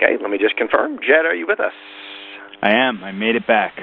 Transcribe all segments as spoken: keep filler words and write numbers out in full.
Okay, let me just confirm. Jed, are you with us? I am. I made it back.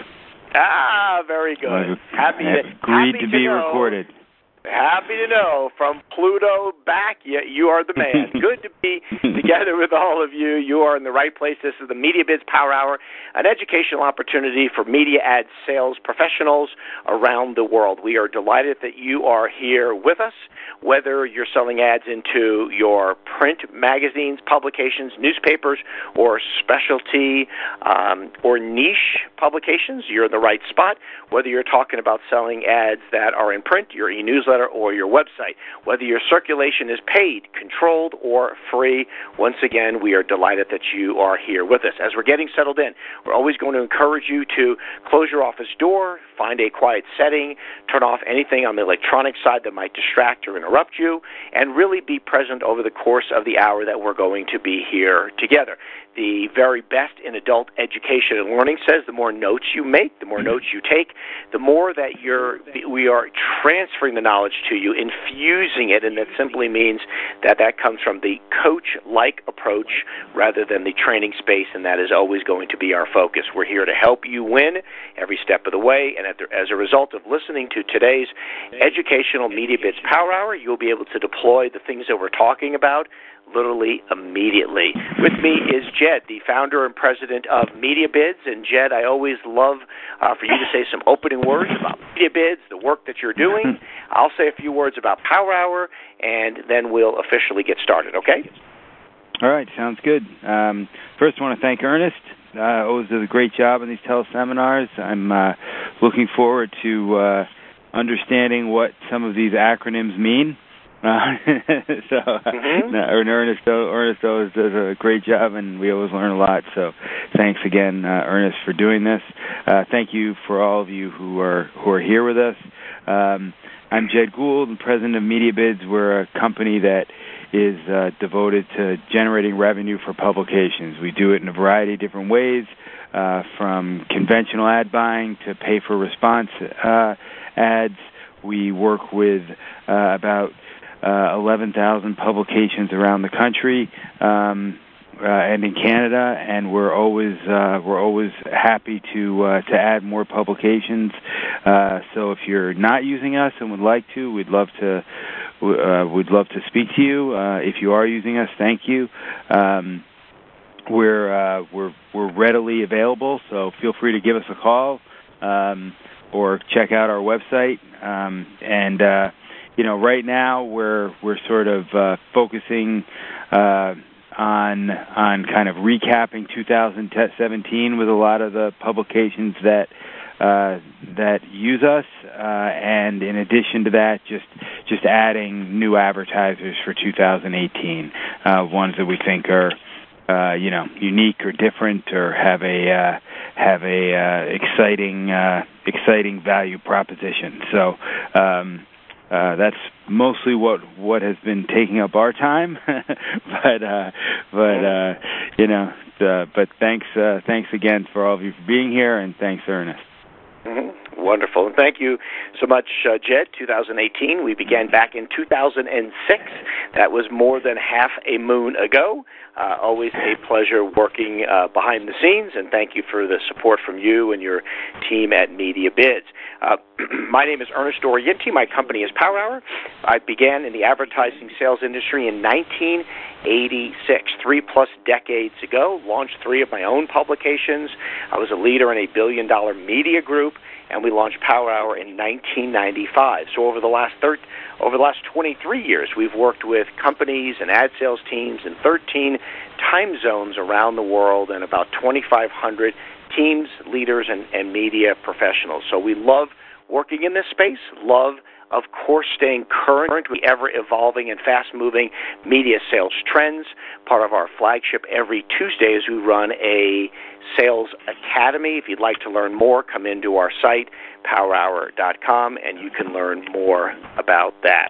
Ah, very good. I've, happy I've to, agreed happy to to be know, recorded. Happy to know, from Pluto back, you, you are the man. Good to be together with all of you. You are in the right place. This is the MediaBids Power Hour, an educational opportunity for media ad sales professionals around the world. We are delighted that you are here with us, whether you're selling ads into your print magazines, publications, newspapers, or specialty um, or niche publications. You're in the right spot. Whether you're talking about selling ads that are in print, your e-newsletter, or your website, whether your circulation is paid, controlled, or free. Once again, we are delighted that you are here with us. As we're getting settled in, we're always going to encourage you to close your office door, find a quiet setting, turn off anything on the electronic side that might distract or interrupt you, and really be present over the course of the hour that we're going to be here together. The very best in adult education and learning says the more notes you make, the more notes you take, the more that you're, we are transferring the knowledge to you, infusing it, and that simply means that that comes from the coach-like approach rather than the training space, and that is always going to be our focus. We're here to help you win every step of the way, and as a result of listening to today's educational MediaBids Power Hour, you'll be able to deploy the things that we're talking about literally immediately. With me is Jed, the founder and president of MediaBids. And Jed, I always love uh, for you to say some opening words about MediaBids, the work that you're doing. I'll say a few words about Power Hour, and then we'll officially get started, okay? All right, sounds good. Um, first, I want to thank Ernest. Uh, always does a great job in these teleseminars. I'm uh, looking forward to uh, understanding what some of these acronyms mean. Uh, so, mm-hmm. uh, Ernest, Ernest always does a great job, and we always learn a lot. So, thanks again, uh, Ernest, for doing this. Uh, thank you for all of you who are who are here with us. Um, I'm Jed Gould, I'm president of MediaBids. We're a company that is uh, devoted to generating revenue for publications. We do it in a variety of different ways, uh, from conventional ad buying to pay-for-response uh, ads. We work with uh, about Uh, eleven thousand publications around the country um, uh, and in Canada, and we're always uh, we're always happy to uh, to add more publications. Uh, so if you're not using us and would like to, we'd love to uh, we'd love to speak to you. Uh, if you are using us, thank you. Um, we're uh, we're we're readily available, so feel free to give us a call um, or check out our website um, and. Uh, You know, right now we're we're sort of uh, focusing uh, on on kind of recapping two thousand seventeen with a lot of the publications that uh, that use us, uh, and in addition to that, just just adding new advertisers for two thousand eighteen, uh, ones that we think are uh, you know unique or different or have a uh, have a uh, exciting uh, exciting value proposition. So. Um, Uh, that's mostly what what has been taking up our time, but uh, but uh, you know, uh, but thanks uh, thanks again for all of you for being here, and thanks, Ernest. Mm-hmm. Wonderful. And thank you so much, uh, Jed. two thousand eighteen, we began back in two thousand six. That was more than half a moon ago. Uh, always a pleasure working uh, behind the scenes, and thank you for the support from you and your team at MediaBids. Uh, my name is Ernest Orienti. My company is Power Hour. I began in the advertising sales industry in nineteen eighty-six, three-plus decades ago, launched three of my own publications. I was a leader in a billion-dollar media group, and we launched Power Hour in nineteen ninety-five. So over the last thir- over the last twenty-three years, we've worked with companies and ad sales teams in thirteen time zones around the world and about twenty-five hundred teams, leaders, and, and media professionals. So we love working in this space, love, of course, staying current with ever-evolving and fast-moving media sales trends. Part of our flagship every Tuesday is we run a Sales Academy. If you'd like to learn more, come into our site, power hour dot com, and you can learn more about that.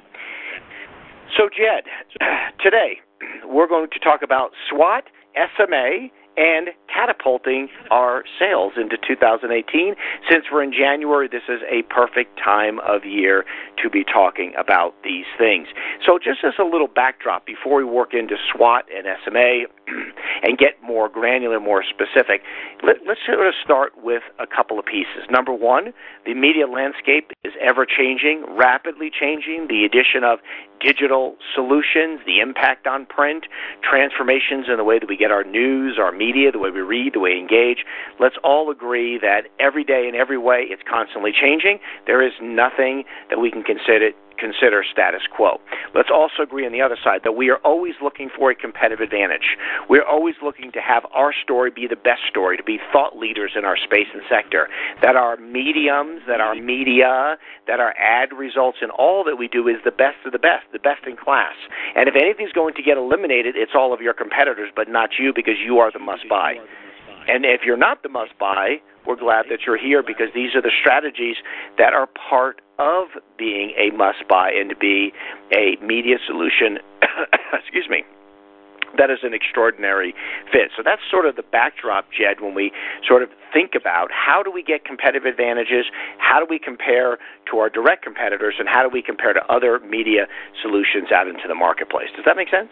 So, Jed, today we're going to talk about SWOT, S M A, and catapulting our sales into two thousand eighteen. Since we're in January, this is a perfect time of year to be talking about these things. So just as a little backdrop before we work into SWOT and S M A, and get more granular, more specific. Let, let's sort of start with a couple of pieces. Number one, the media landscape is ever-changing, rapidly changing. The addition of digital solutions, the impact on print, transformations in the way that we get our news, our media, the way we read, the way we engage. Let's all agree that every day in every way it's constantly changing. There is nothing that we can consider consider status quo. Let's also agree on the other side that we are always looking for a competitive advantage. We're always looking to have our story be the best story, to be thought leaders in our space and sector, that our mediums, that our media, that our ad results in all that we do is the best of the best, the best in class. And if anything's going to get eliminated, it's all of your competitors, but not you, because you are the must-buy. And if you're not the must-buy, we're glad that you're here, because these are the strategies that are part of being a must-buy and to be a media solution, excuse me, that is an extraordinary fit. So that's sort of the backdrop, Jed, when we sort of think about how do we get competitive advantages, how do we compare to our direct competitors, and how do we compare to other media solutions out into the marketplace. Does that make sense?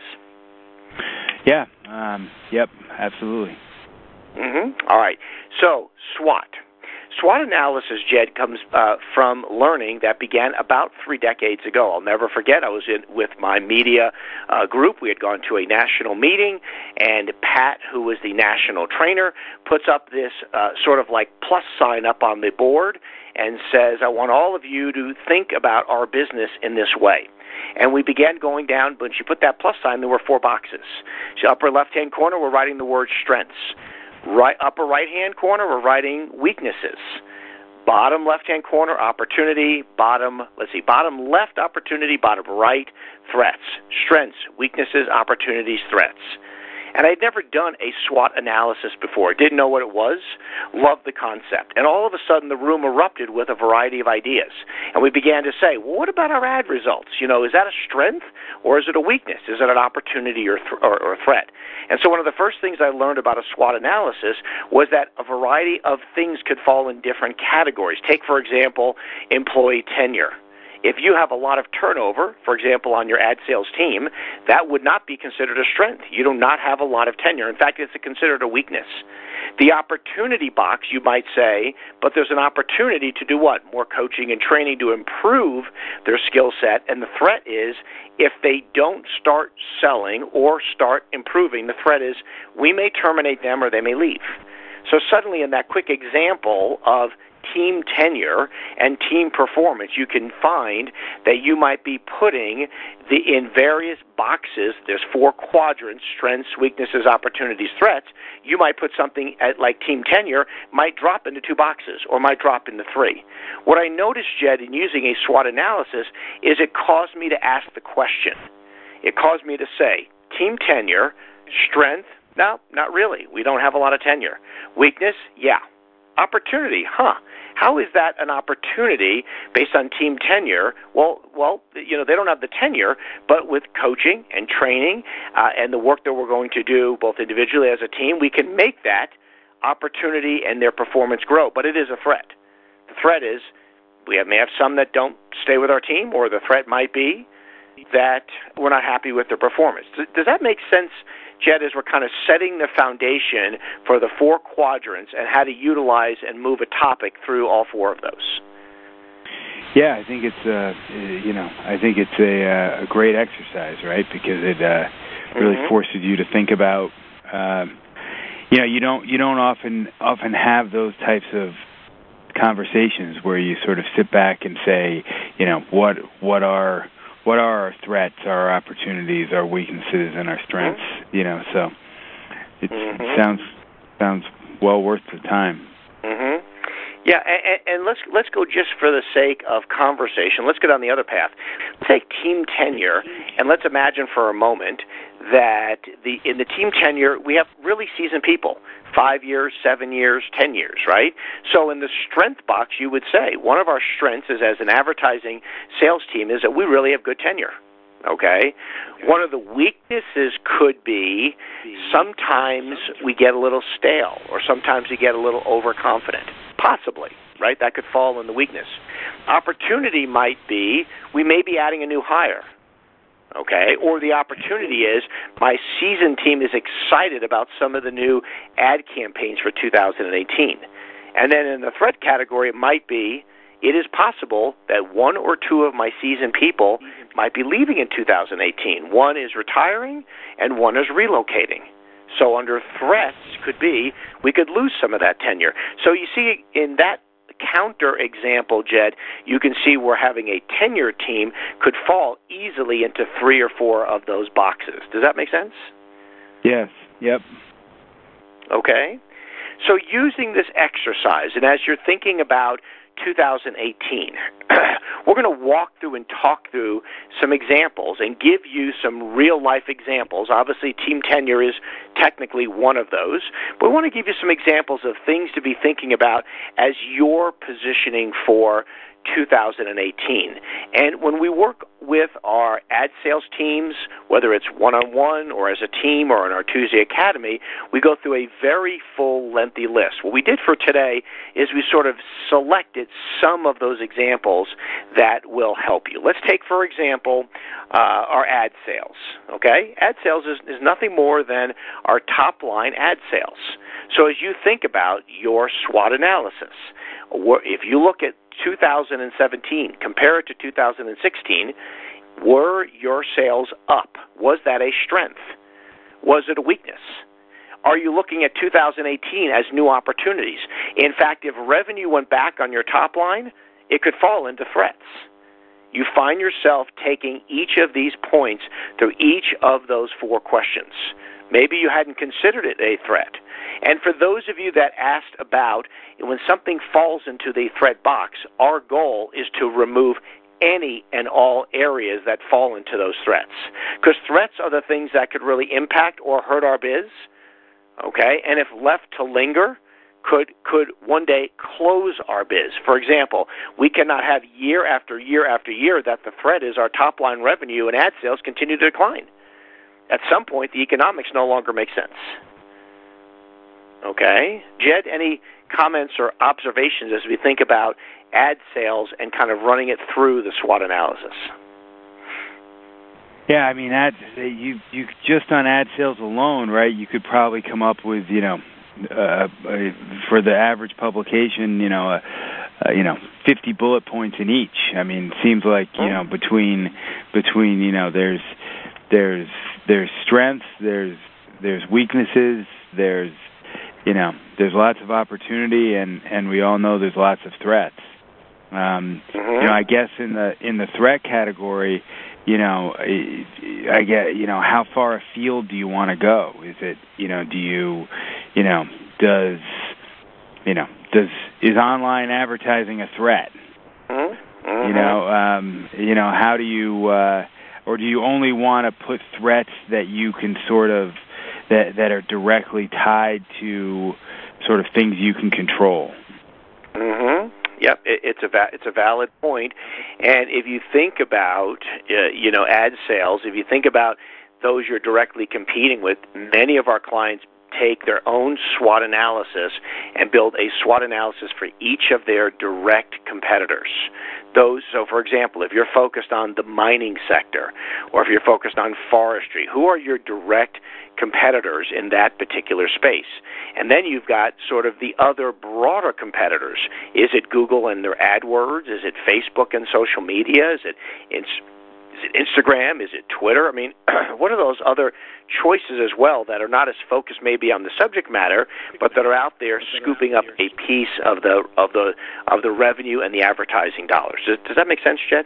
Yeah. Um, yep, absolutely. Mm-hmm. All right. So SWOT. SWOT analysis, Jed, comes uh, from learning that began about three decades ago. I'll never forget, I was in with my media uh, group. We had gone to a national meeting, and Pat, who was the national trainer, puts up this uh, sort of like plus sign up on the board and says, I want all of you to think about our business in this way. And we began going down, but when she put that plus sign, there were four boxes. The upper left-hand corner, we're writing the word strengths. Right upper right-hand corner, we're writing weaknesses. Bottom left-hand corner, opportunity. Bottom, let's see, bottom left, opportunity. Bottom right, threats. Strengths, weaknesses, opportunities, threats. And I'd never done a SWOT analysis before. Didn't know what it was. Loved the concept. And all of a sudden, the room erupted with a variety of ideas. And we began to say, well, what about our ad results? You know, is that a strength or is it a weakness? Is it an opportunity or, th- or, or a threat? And so one of the first things I learned about a SWOT analysis was that a variety of things could fall in different categories. Take, for example, employee tenure. If you have a lot of turnover, for example, on your ad sales team, that would not be considered a strength. You do not have a lot of tenure. In fact, it's considered a weakness. The opportunity box, you might say, but there's an opportunity to do what? More coaching and training to improve their skill set. And the threat is, if they don't start selling or start improving, the threat is we may terminate them or they may leave. So suddenly in that quick example of team tenure and team performance, you can find that you might be putting the in various boxes. There's four quadrants: strengths, weaknesses, opportunities, threats. You might put something at, like team tenure might drop into two boxes or might drop into three. What I noticed, Jed, in using a SWOT analysis is it caused me to ask the question. It caused me to say, team tenure, strength, no, not really. We don't have a lot of tenure. Weakness, yeah. Opportunity, huh? How is that an opportunity based on team tenure? Well, well, you know, they don't have the tenure, but with coaching and training uh, and the work that we're going to do both individually as a team, we can make that opportunity and their performance grow. But it is a threat. The threat is we have, may have some that don't stay with our team, or the threat might be that we're not happy with their performance. Does, does that make sense, Jed, as we're kind of setting the foundation for the four quadrants and how to utilize and move a topic through all four of those? Yeah, I think it's uh, you know, I think it's a, a great exercise, right? Because it uh, really mm-hmm. forces you to think about, um, you know, you don't you don't often often have those types of conversations where you sort of sit back and say, you know, what what are What are our threats, our opportunities, our weaknesses, and our strengths? Mm-hmm. You know, so it mm-hmm. sounds sounds well worth the time. Mm-hmm. Yeah, and, and let's let's go just for the sake of conversation. Let's get on the other path. Let's take team tenure, and let's imagine for a moment that the in the team tenure we have really seasoned people. Five years, seven years, ten years, right? So in the strength box, you would say one of our strengths is as an advertising sales team is that we really have good tenure, okay? One of the weaknesses could be sometimes we get a little stale or sometimes we get a little overconfident, possibly, right? That could fall in the weakness. Opportunity might be we may be adding a new hire. okay? Or the opportunity is my seasoned team is excited about some of the new ad campaigns for two thousand eighteen. And then in the threat category, it might be, it is possible that one or two of my seasoned people might be leaving in two thousand eighteen. One is retiring and one is relocating. So under threats could be we could lose some of that tenure. So you see in that counter example, Jed, you can see where having a tenure team could fall easily into three or four of those boxes. Does that make sense? Yes. Yep. Okay. So using this exercise, and as you're thinking about two thousand eighteen, we're going to walk through and talk through some examples and give you some real-life examples. Obviously, team tenure is technically one of those, but we want to give you some examples of things to be thinking about as you're positioning for two thousand eighteen. And when we work with our ad sales teams, whether it's one-on-one or as a team or in our Tuesday Academy, we go through a very full, lengthy list. What we did for today is we sort of selected some of those examples that will help you. Let's take, for example, uh, our ad sales. Okay? Ad sales is, is nothing more than our top-line ad sales. So as you think about your SWOT analysis, if you look at two thousand seventeen, compare it to two thousand sixteen, were your sales up? Was that a strength? Was it a weakness? Are you looking at two thousand eighteen as new opportunities? In fact, if revenue went back on your top line, it could fall into threats. You find yourself taking each of these points through each of those four questions. Maybe you hadn't considered it a threat. And for those of you that asked about when something falls into the threat box, our goal is to remove any and all areas that fall into those threats. Because threats are the things that could really impact or hurt our biz, okay? And if left to linger, could could one day close our biz. For example, we cannot have year after year after year that the threat is our top-line revenue and ad sales continue to decline. At some point, the economics no longer make sense. Okay? Jed, any comments or observations as we think about ad sales and kind of running it through the SWOT analysis? Yeah, I mean, ad, you you just on ad sales alone, right? You could probably come up with, you know, uh, for the average publication, you know, uh, uh, you know, fifty bullet points in each. I mean, it seems like you know between between you know there's there's there's strengths, there's there's weaknesses, there's you know there's lots of opportunity, and and we all know there's lots of threats. Um, mm-hmm. You know, I guess in the in the threat category, you know, I get, you know, how far afield do you want to go? Is it, you know, do you, you know, does, you know, does, is online advertising a threat? Mm-hmm. You know, um, you know, how do you, uh, or do you only want to put threats that you can sort of, that, that are directly tied to sort of things you can control? Mm-hmm. Yep, it's a va- it's a valid point. And if you think about uh, you know ad sales, if you think about those you're directly competing with, many of our clients take their own SWOT analysis and build a SWOT analysis for each of their direct competitors. Those, so for example, if you're focused on the mining sector, or if you're focused on forestry, who are your direct competitors in that particular space? And then you've got sort of the other broader competitors. Is it Google and their AdWords? Is it Facebook and social media? Is it Is it Instagram? Is it Twitter? I mean, what are those other choices as well that are not as focused maybe on the subject matter, but that are out there scooping up a piece of the of the of the revenue and the advertising dollars? Does, does that make sense, Jed?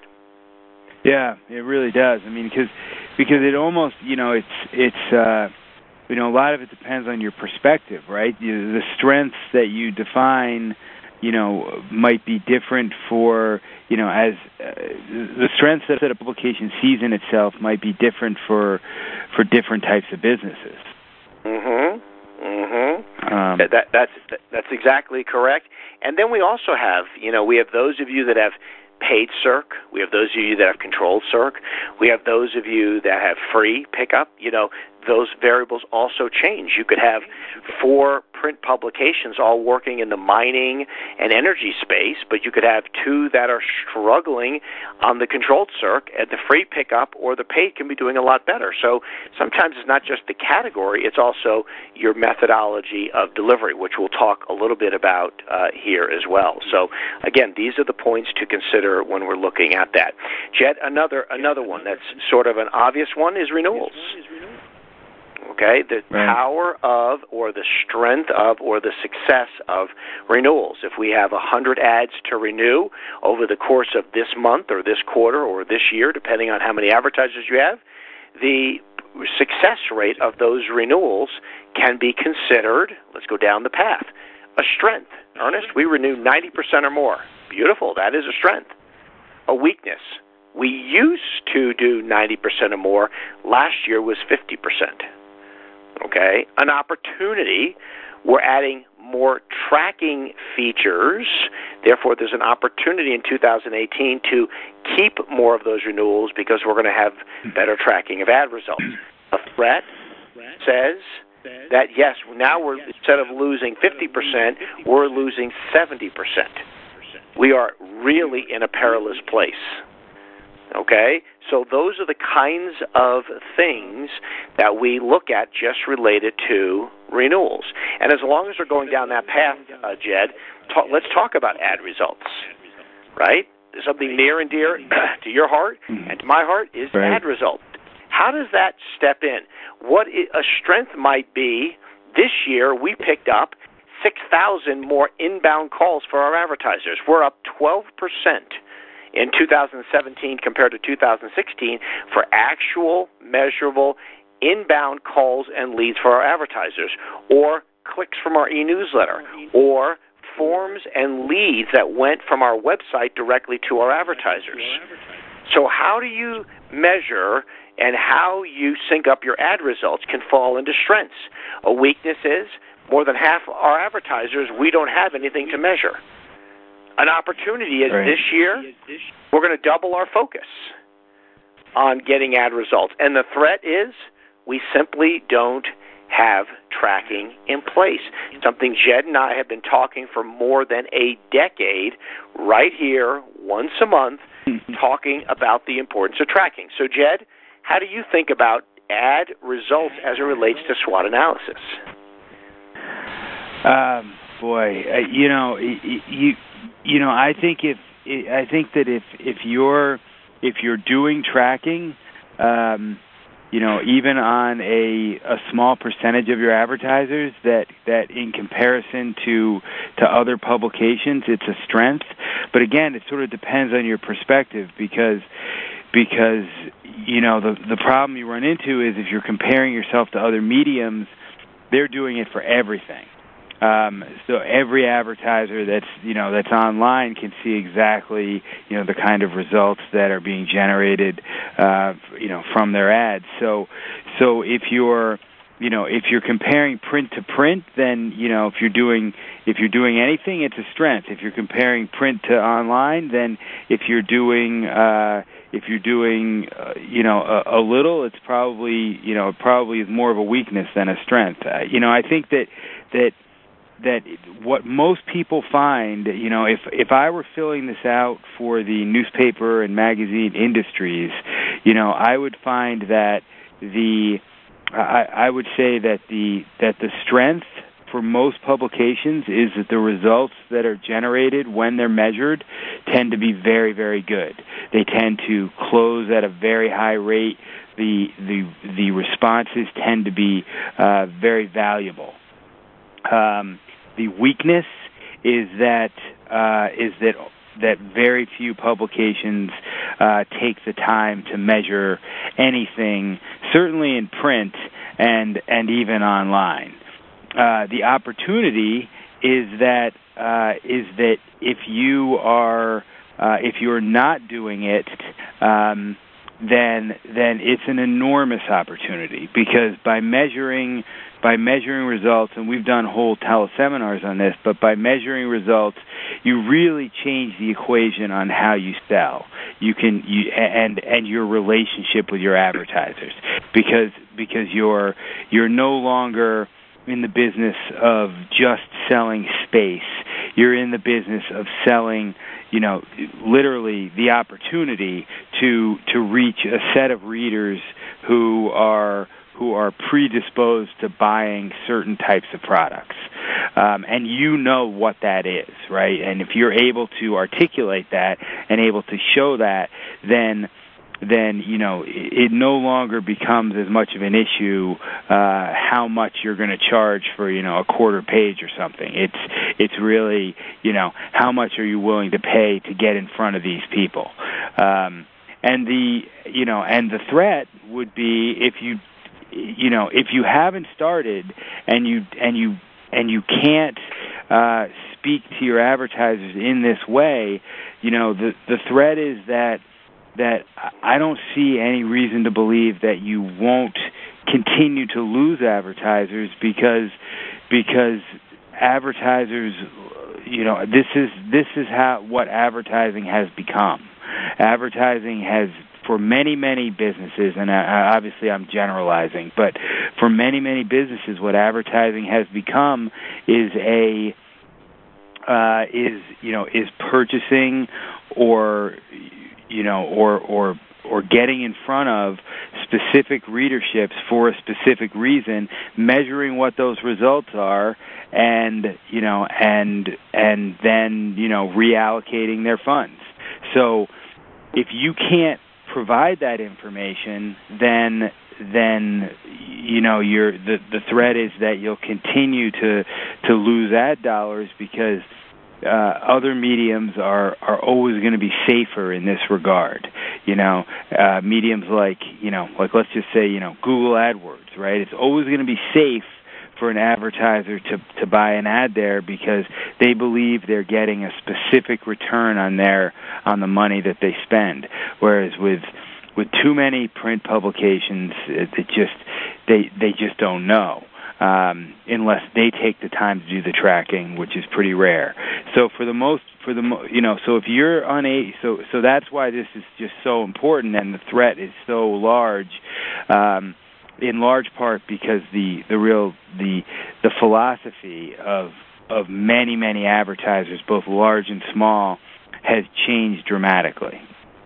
Yeah, it really does. I mean, because because it almost, you know, it's it's uh, you know, a lot of it depends on your perspective, right? You, the strengths that you define, you know, might be different for, you know, as uh, the strengths that a publication sees in itself might be different for for different types of businesses. Mhm. Mhm. Um, that, that that's that, that's exactly correct. And then we also have, you know, we have those of you that have paid C I R C. We have those of you that have controlled C I R C. We have those of you that have free pickup. You know, those variables also change. You could have four print publications all working in the mining and energy space, but you could have two that are struggling on the controlled circ, and the free pickup or the paid can be doing a lot better. So sometimes it's not just the category, it's also your methodology of delivery, which we'll talk a little bit about uh, here as well. So again, these are the points to consider when we're looking at that. Jed, another another one that's sort of an obvious one is renewals. Okay, the right. power of, or the strength of, or the success of renewals. If we have one hundred ads to renew over the course of this month or this quarter or this year, depending on how many advertisers you have, the success rate of those renewals can be considered, let's go down the path, a strength. Ernest, we renew ninety percent or more. Beautiful, that is a strength. A weakness, we used to do ninety percent or more. Last year was fifty percent. Okay, an opportunity, we're adding more tracking features. Therefore, there's an opportunity in two thousand eighteen to keep more of those renewals because we're going to have better tracking of ad results. A threat says that, yes, now we're, instead of losing fifty percent, we're losing seventy percent. We are really in a perilous place. Okay? So those are the kinds of things that we look at just related to renewals. And as long as we're going down that path, uh, Jed, talk, let's talk about ad results, right? Something near and dear to your heart and to my heart is right. ad results. How does that step in? What a strength might be, this year we picked up six thousand more inbound calls for our advertisers. We're up twelve percent. In two thousand seventeen compared to two thousand sixteen for actual, measurable, inbound calls and leads for our advertisers, or clicks from our e-newsletter, or forms and leads that went from our website directly to our advertisers. So how do you measure and how you sync up your ad results can fall into strengths. A weakness is more than half our advertisers, we don't have anything to measure. An opportunity is right. this year, we're going to double our focus on getting ad results. And the threat is we simply don't have tracking in place. Something Jed and I have been talking for more than a decade right here, once a month, talking about the importance of tracking. So, Jed, how do you think about ad results as it relates to SWOT analysis? Um, boy, uh, you know, you you know, I think if I think that if if you're if you're doing tracking, um, you know, even on a a small percentage of your advertisers, that that in comparison to to other publications, it's a strength. But again, it sort of depends on your perspective, because because you know the the problem you run into is if you're comparing yourself to other mediums, they're doing it for everything. Um, so every advertiser that's you know that's online can see exactly you know the kind of results that are being generated uh, you know from their ads. So so if you're you know if you're comparing print to print, then you know if you're doing if you're doing anything, it's a strength. If you're comparing print to online, then if you're doing uh, if you're doing uh, you know a, a little, it's probably you know probably is more of a weakness than a strength. Uh, you know I think that that. that what most people find, you know, if if I were filling this out for the newspaper and magazine industries, you know, I would find that the I, I would say that the that the strength for most publications is that the results that are generated when they're measured tend to be very, very good. They tend to close at a very high rate. The the the responses tend to be uh, very valuable. Um, the weakness is that uh, is that that very few publications uh, take the time to measure anything, certainly in print and and even online. Uh, the opportunity is that uh, is that if you are uh, if you're not doing it, um, then then it's an enormous opportunity, because by measuring by measuring results, and we've done whole teleseminars on this, but by measuring results, you really change the equation on how you sell. You can you and and your relationship with your advertisers, because because you're you're no longer in the business of just selling space. You're in the business of selling, you know, literally the opportunity to to reach a set of readers who are who are predisposed to buying certain types of products. Um, and you know what that is, right? And if you're able to articulate that and able to show that, then then, you know, it, it no longer becomes as much of an issue uh, how much you're going to charge for, you know, a quarter page or something. It's it's really, you know, how much are you willing to pay to get in front of these people? Um, and the, you know, and the threat would be if you, you know, if you haven't started and you and you and you can't uh, speak to your advertisers in this way, you know, the the threat is that. that I don't see any reason to believe that you won't continue to lose advertisers, because because advertisers, you know, this is this is how what advertising has become. Advertising has, for many, many businesses, and I, obviously I'm generalizing, but for many, many businesses, what advertising has become is a uh, is you know is purchasing or you know, or or or getting in front of specific readerships for a specific reason, measuring what those results are, and you know, and and then you know, reallocating their funds. So, if you can't provide that information, then then you know, you're the the threat is that you'll continue to to lose ad dollars, because Uh, other mediums are, are always going to be safer in this regard. You know, uh, mediums like, you know, like let's just say, you know, Google AdWords, right? It's always going to be safe for an advertiser to, to buy an ad there, because they believe they're getting a specific return on their on the money that they spend. Whereas with with too many print publications, it, it just they they just don't know. Um, unless they take the time to do the tracking, which is pretty rare. So for the most, for the mo- you know, so if you're unable, so so that's why this is just so important, and the threat is so large, um, in large part because the the real the the philosophy of of many many advertisers, both large and small, has changed dramatically.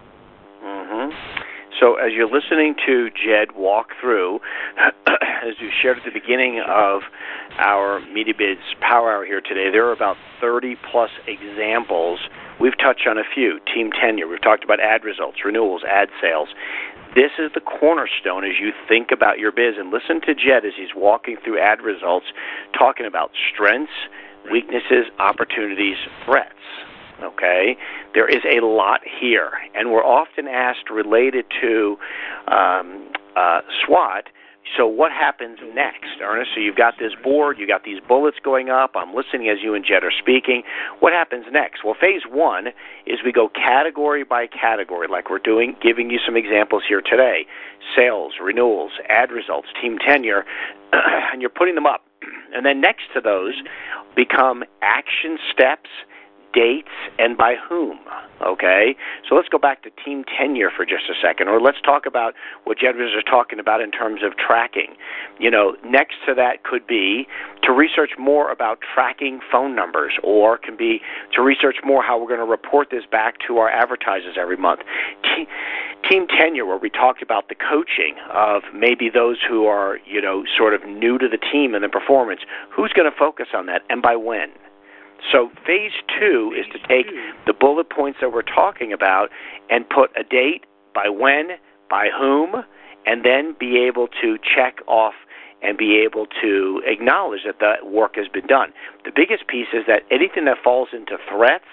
Mm-hmm. So as you're listening to Jed walk through, as you shared at the beginning of our MediaBiz Power Hour here today, there are about thirty plus examples. We've touched on a few. Team tenure. We've talked about ad results, renewals, ad sales. This is the cornerstone as you think about your biz. And listen to Jed as he's walking through ad results, talking about strengths, weaknesses, opportunities, threats. Okay, there is a lot here, and we're often asked related to um, uh, SWOT. So what happens next, Ernest? So you've got this board, you've got these bullets going up. I'm listening as you and Jed are speaking. What happens next? Well, phase one is we go category by category, like we're doing, giving you some examples here today: sales, renewals, ad results, team tenure, and you're putting them up. And then next to those become action steps, dates, and by whom, okay? So let's go back to team tenure for just a second, or let's talk about what Jed was talking about in terms of tracking. You know, next to that could be to research more about tracking phone numbers, or can be to research more how we're going to report this back to our advertisers every month. Te- team tenure, where we talked about the coaching of maybe those who are, you know, sort of new to the team and the performance. Who's going to focus on that, and by when? So phase two is to take the bullet points that we're talking about and put a date, by when, by whom, and then be able to check off and be able to acknowledge that the work has been done. The biggest piece is that anything that falls into threats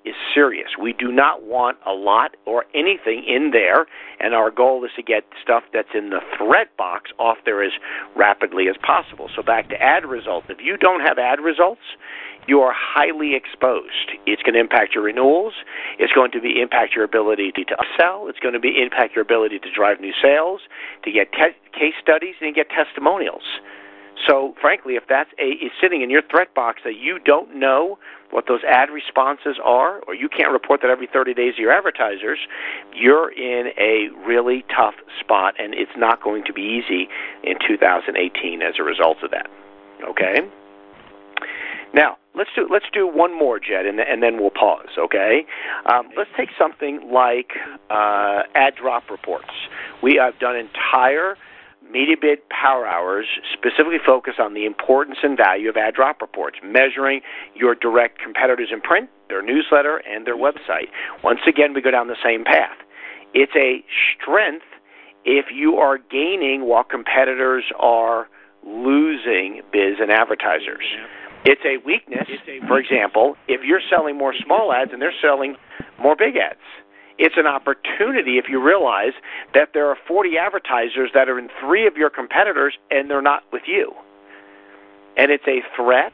is serious. We do not want a lot or anything in there, and our goal is to get stuff that's in the threat box off there as rapidly as possible. So back to ad results. If you don't have ad results, you are highly exposed. It's going to impact your renewals. It's going to be impact your ability to upsell. It's going to be impact your ability to drive new sales, to get te- case studies, and get testimonials. So, frankly, if that's a, is sitting in your threat box that you don't know what those ad responses are, or you can't report that every thirty days to your advertisers, you're in a really tough spot, and it's not going to be easy in two thousand eighteen as a result of that. Okay? Now, let's do let's do one more, Jed, and, and then we'll pause, okay? Um, let's take something like uh, ad drop reports. We have done entire MediaBid Power Hours specifically focus on the importance and value of ad drop reports, measuring your direct competitors in print, their newsletter, and their website. Once again, we go down the same path. It's a strength if you are gaining while competitors are losing biz and advertisers. It's a weakness, for example, if you're selling more small ads and they're selling more big ads. It's an opportunity if you realize that there are forty advertisers that are in three of your competitors and they're not with you. And it's a threat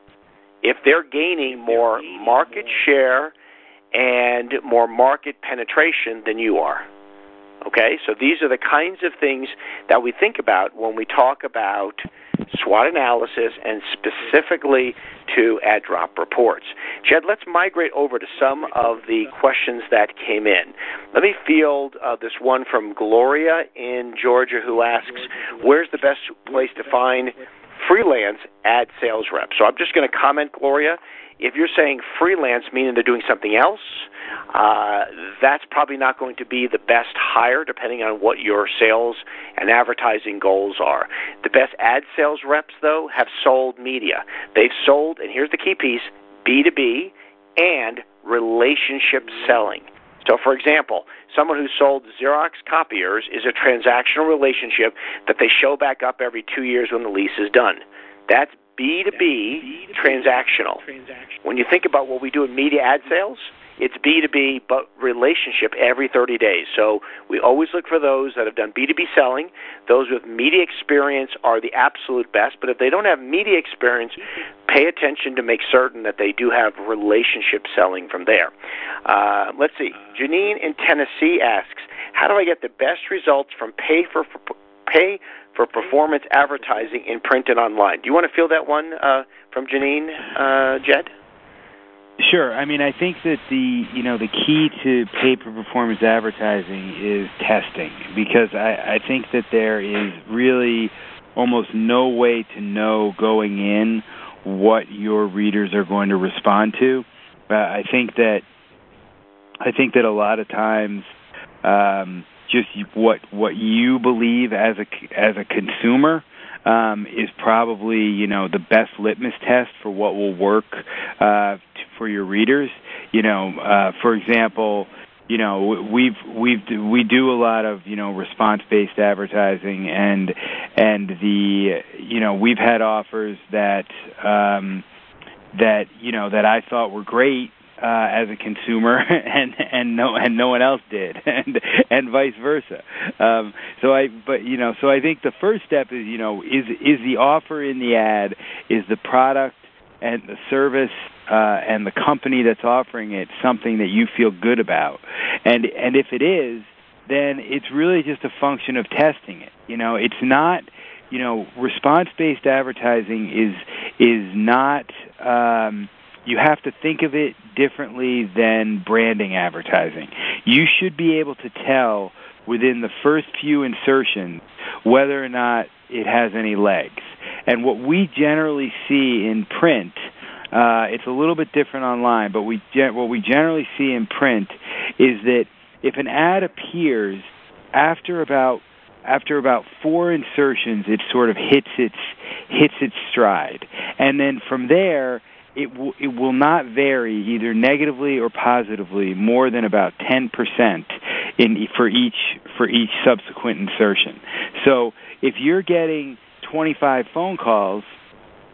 if they're gaining more market share and more market penetration than you are. Okay, so these are the kinds of things that we think about when we talk about SWOT analysis and specifically to ad drop reports. Jed, let's migrate over to some of the questions that came in. Let me field uh, this one from Gloria in Georgia who asks, where's the best place to find freelance ad sales reps? So I'm just going to comment, Gloria. If you're saying freelance, meaning they're doing something else, uh, that's probably not going to be the best hire depending on what your sales and advertising goals are. The best ad sales reps, though, have sold media. They've sold, and here's the key piece, B two B and relationship selling. So, for example, someone who sold Xerox copiers is a transactional relationship that they show back up every two years when the lease is done. That's B two B transactional. When you think about what we do in media ad sales, it's B two B, but relationship every thirty days. So we always look for those that have done B two B selling. Those with media experience are the absolute best. But if they don't have media experience, pay attention to make certain that they do have relationship selling from there. Uh, let's see. Janine in Tennessee asks, how do I get the best results from pay for, for pay for performance advertising in print and online? Do you want to field that one uh, from Janine, uh, Jed? Sure. I mean, I think that the you know the key to pay-per-performance advertising is testing, because I, I think that there is really almost no way to know going in what your readers are going to respond to. Uh, I think that I think that a lot of times, um, just what what you believe as a as a consumer um, is probably you know the best litmus test for what will work uh, for your readers. You know, uh, for example, you know we've we've we do a lot of you know response-based advertising, and and the you know we've had offers that um, that you know that I thought were great uh, as a consumer, and and no and no one else did, and and vice versa. Um, so I but you know so I think the first step is you know is is the offer in the ad, is the product and the service uh, and the company that's offering it something that you feel good about, and and if it is, then it's really just a function of testing it. You know, it's not, you know, response-based advertising is is not. Um, you have to think of it differently than branding advertising. You should be able to tell within the first few insertions whether or not it has any legs. And what we generally see in print, uh, it's a little bit different online, but we gen- what we generally see in print is that if an ad appears after about after about four insertions, it sort of hits its hits its stride, and then from there, it will it will not vary either negatively or positively more than about ten percent in for each for each subsequent insertion. So if you're getting twenty-five phone calls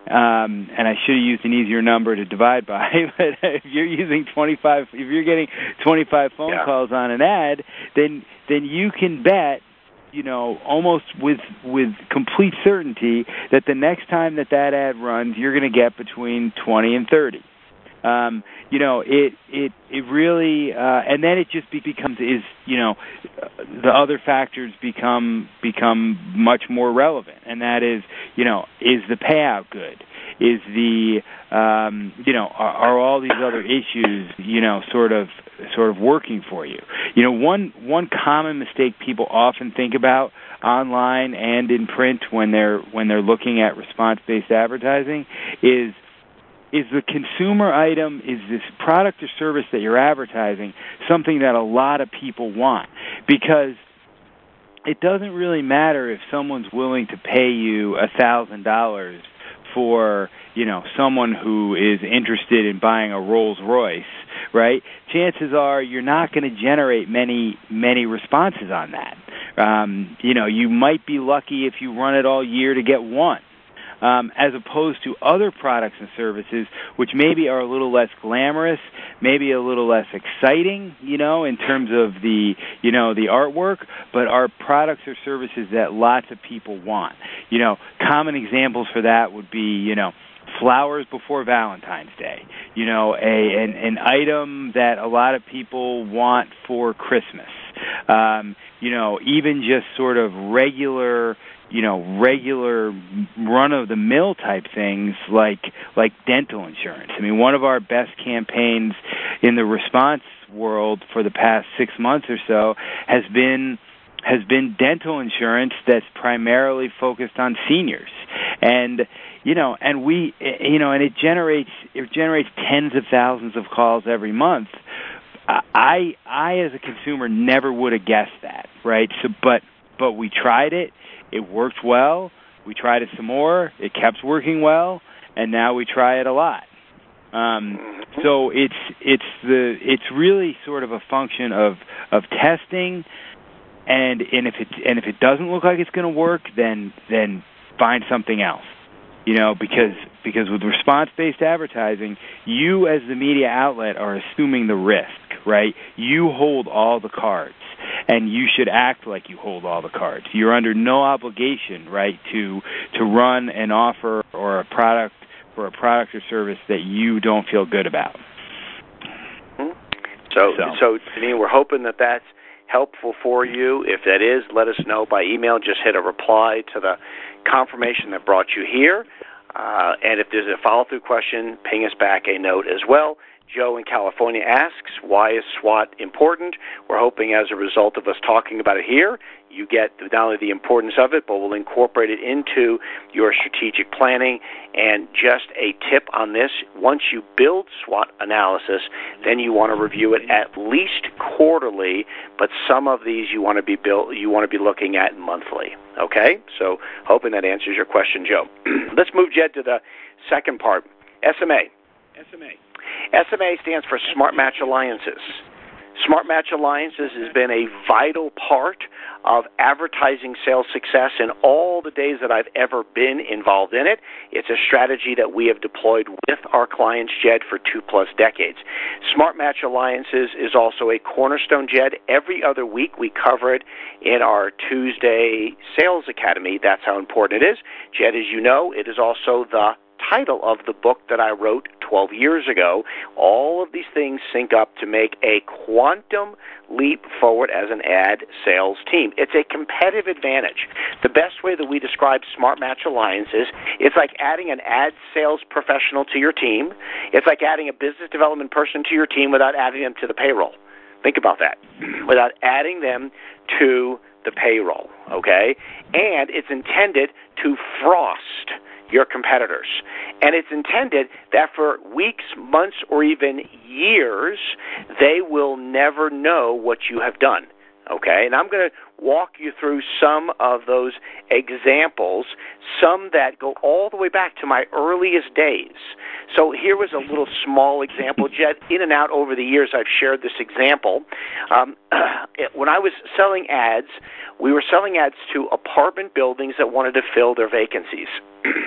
Um, and I should have used an easier number to divide by, but if you're using twenty-five, if you're getting twenty-five phone yeah. calls on an ad, then then you can bet, you know, almost with with complete certainty that the next time that that ad runs, you're going to get between twenty and thirty. Um, you know, it it it really, uh, and then it just be, becomes is you know, the other factors become become much more relevant, and that is, you know, is the payout good? Is the um, you know, are, are all these other issues, you know, sort of sort of working for you? You know, one one common mistake people often think about online and in print when they're when they're looking at response-based advertising is is the consumer item, is this product or service that you're advertising something that a lot of people want? Because it doesn't really matter if someone's willing to pay you a thousand dollars for, you know, someone who is interested in buying a Rolls Royce, right? Chances are you're not going to generate many, many responses on that. Um, you know, you might be lucky if you run it all year to get one. Um, as opposed to other products and services, which maybe are a little less glamorous, maybe a little less exciting, you know, in terms of the, you know, the artwork, but are products or services that lots of people want. You know, common examples for that would be, you know, flowers before Valentine's Day, you know, a an, an item that a lot of people want for Christmas. Um, you know, even just sort of regular, you know, regular run-of-the-mill type things like like dental insurance. I mean, one of our best campaigns in the response world for the past six months or so has been has been dental insurance that's primarily focused on seniors. And you know, and we, you know, and it generates it generates tens of thousands of calls every month. I, I as a consumer never would have guessed that, right? So, but, but we tried it. It worked well. We tried it some more. It kept working well, and now we try it a lot. Um, so it's it's the it's really sort of a function of of testing, and and if it and if it doesn't look like it's going to work, then then find something else. You know, because because with response-based advertising, you as the media outlet are assuming the risk, right? You hold all the cards, and you should act like you hold all the cards. You're under no obligation, right, to to run an offer or a product for a product or service that you don't feel good about. So, so, so Janine, we're hoping that that's helpful for you. If that is, let us know by email. Just hit a reply to the confirmation that brought you here. Uh, and if there's a follow-through question, ping us back a note as well. Joe in California asks, why is SWOT important? We're hoping as a result of us talking about it here, you get not only the importance of it, but we'll incorporate it into your strategic planning. And just a tip on this, once you build SWOT analysis, then you want to review it at least quarterly, but some of these you want to be built, you want to be looking at monthly. Okay? So hoping that answers your question, Joe. Let's move, Jed, to the second part, S M A. S M A. S M A stands for Smart Match Alliances. Smart Match Alliances has been a vital part of advertising sales success in all the days that I've ever been involved in it. It's a strategy that we have deployed with our clients, Jed, for two-plus decades. Smart Match Alliances is also a cornerstone, Jed. Every other week we cover it in our Tuesday Sales Academy. That's how important it is. Jed, as you know, it is also the title of the book that I wrote twelve years ago. All of these things sync up to make a quantum leap forward as an ad sales team. It's a competitive advantage. The best way that we describe Smart Match Alliances, it's like adding an ad sales professional to your team. It's like adding a business development person to your team without adding them to the payroll. Think about that. Without adding them to the payroll, okay? And it's intended to frost your competitors. And it's intended that for weeks, months, or even years, they will never know what you have done. Okay? And I'm going to walk you through some of those examples, some that go all the way back to my earliest days. So here was a little small example, Jed. In and out over the years, I've shared this example. Um, when I was selling ads, we were selling ads to apartment buildings that wanted to fill their vacancies.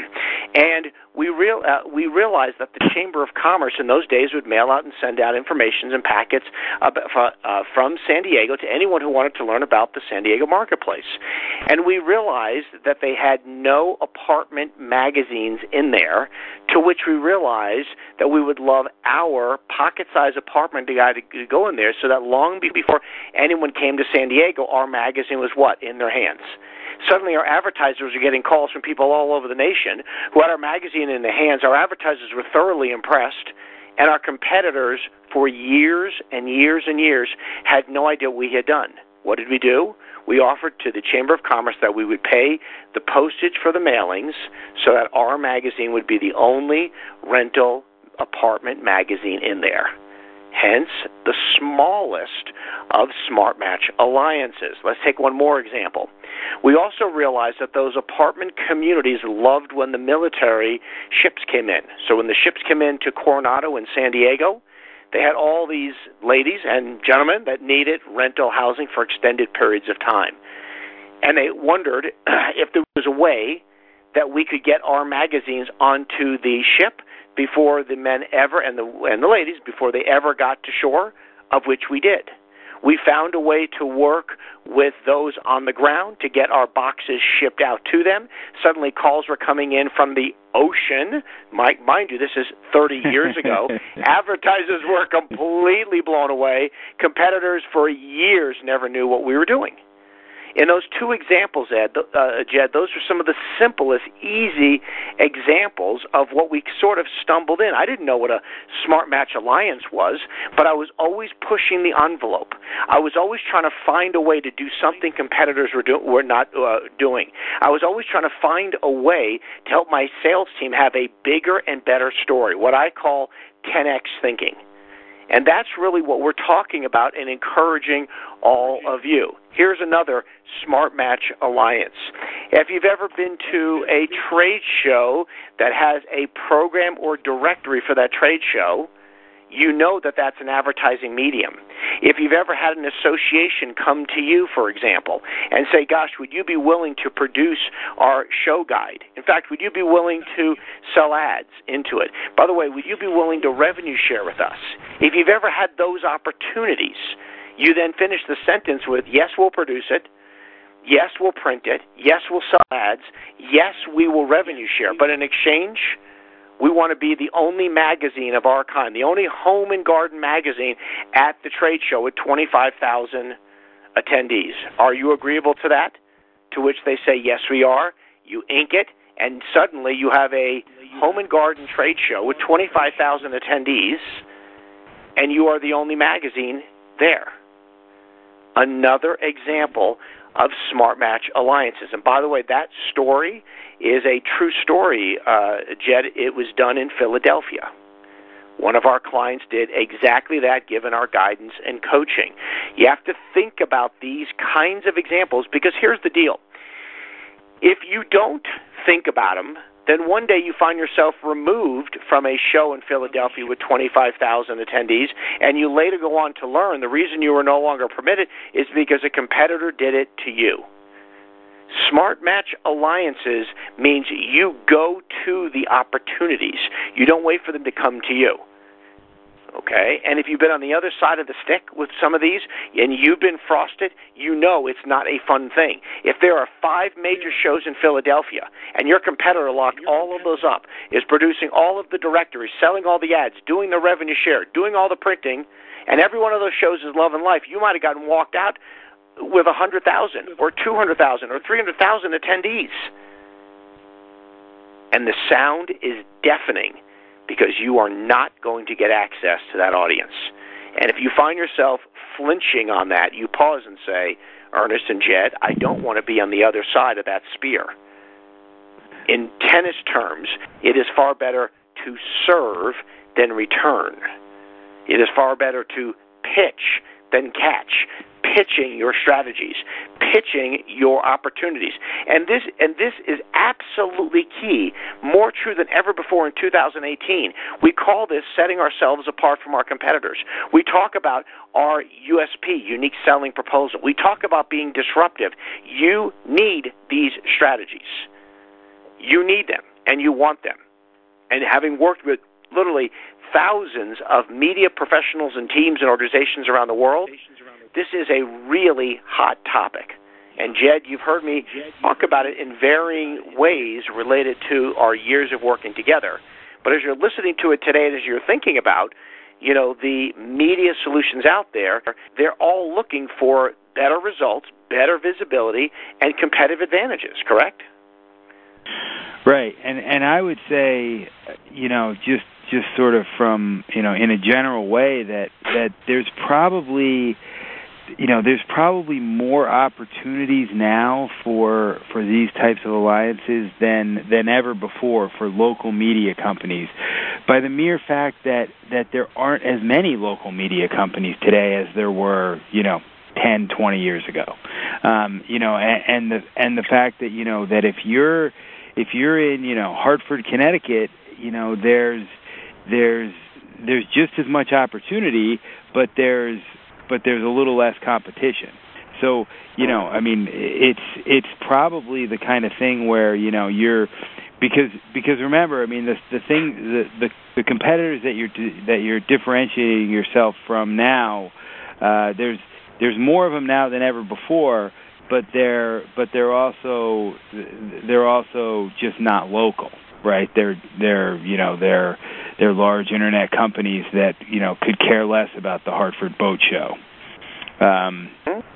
And we real uh, we realized that the Chamber of Commerce in those days would mail out and send out information and packets uh, uh, from San Diego to anyone who wanted to learn about the San Diego marketplace. And we realized that they had no apartment magazines in there, to which we realized that we would love our pocket-sized apartment guide to go in there, so that long before anyone came to San Diego, our magazine was what? In their hands. Suddenly our advertisers were getting calls from people all over the nation who had our magazine in their hands. Our advertisers were thoroughly impressed, and our competitors for years and years and years had no idea what we had done. What did we do? We offered to the Chamber of Commerce that we would pay the postage for the mailings so that our magazine would be the only rental apartment magazine in there. Hence, the smallest of Smart Match alliances. Let's take one more example. We also realized that those apartment communities loved when the military ships came in. So when the ships came in to Coronado and San Diego, they had all these ladies and gentlemen that needed rental housing for extended periods of time. And they wondered if there was a way that we could get our magazines onto the ship before the men ever, and the and the ladies, before they ever got to shore, of which we did. We found a way to work with those on the ground to get our boxes shipped out to them. Suddenly calls were coming in from the ocean. Mike, mind you, this is thirty years ago. Advertisers were completely blown away. Competitors for years never knew what we were doing. In those two examples, Ed, uh, Jed, those are some of the simplest, easy examples of what we sort of stumbled in. I didn't know what a Smart Match Alliance was, but I was always pushing the envelope. I was always trying to find a way to do something competitors were, do- were not uh, doing. I was always trying to find a way to help my sales team have a bigger and better story, what I call ten X thinking. And that's really what we're talking about and encouraging all of you. Here's another Smart Match Alliance. If you've ever been to a trade show that has a program or directory for that trade show, you know that that's an advertising medium. If you've ever had an association come to you, for example, and say, gosh, would you be willing to produce our show guide? In fact, would you be willing to sell ads into it? By the way, would you be willing to revenue share with us? If you've ever had those opportunities, you then finish the sentence with, yes, we'll produce it. Yes, we'll print it. Yes, we'll sell ads. Yes, we will revenue share. But in exchange, we want to be the only magazine of our kind, the only home and garden magazine at the trade show with twenty-five thousand attendees. Are you agreeable to that? To which they say, yes, we are. You ink it, and suddenly you have a home and garden trade show with twenty-five thousand attendees, and you are the only magazine there. Another example of Smart Match Alliances. And by the way, that story is a true story, uh, Jed. It was done in Philadelphia. One of our clients did exactly that, given our guidance and coaching. You have to think about these kinds of examples, because here's the deal. If you don't think about them, then one day you find yourself removed from a show in Philadelphia with twenty-five thousand attendees, and you later go on to learn the reason you were no longer permitted is because a competitor did it to you. Smart Match Alliances means you go to the opportunities. You don't wait for them to come to you. Okay? And if you've been on the other side of the stick with some of these and you've been frosted, you know it's not a fun thing. If there are five major shows in Philadelphia and your competitor locked all of those up, is producing all of the directories, selling all the ads, doing the revenue share, doing all the printing, and every one of those shows is Love and Life, you might have gotten walked out with one hundred thousand or two hundred thousand or three hundred thousand attendees. And the sound is deafening, because you are not going to get access to that audience. And if you find yourself flinching on that, you pause and say, Ernest and Jed, I don't want to be on the other side of that spear. In tennis terms, it is far better to serve than return. It is far better to pitch than catch. Pitching your strategies, pitching your opportunities. And this and this is absolutely key, more true than ever before in two thousand eighteen. We call this setting ourselves apart from our competitors. We talk about our U S P, unique selling proposal. We talk about being disruptive. You need these strategies. You need them. and you want them. And having worked with literally thousands of media professionals and teams and organizations around the world, this is a really hot topic. And, Jed, you've heard me talk about it in varying ways related to our years of working together. But as you're listening to it today and as you're thinking about, you know, the media solutions out there, they're all looking for better results, better visibility, and competitive advantages, correct? Right. And and I would say, you know, just just sort of from, you know, in a general way that, that there's probably... You know, there's probably more opportunities now for for these types of alliances than than ever before for local media companies, by the mere fact that, that there aren't as many local media companies today as there were, you know, ten, twenty years ago. Um, you know, and, and the and the fact that, you know, that if you're if you're in, you know, Hartford, Connecticut, you know, there's there's there's just as much opportunity, but there's but there's a little less competition. So, you know, I mean, it's it's probably the kind of thing where, you know, you're because because remember, I mean, the the thing the the, the competitors that you're that you're differentiating yourself from now, uh, there's there's more of them now than ever before, but they're but they're also they're also just not local, right? They're they're you know they're They're large internet companies that, you know, could care less about the Hartford Boat Show. Um,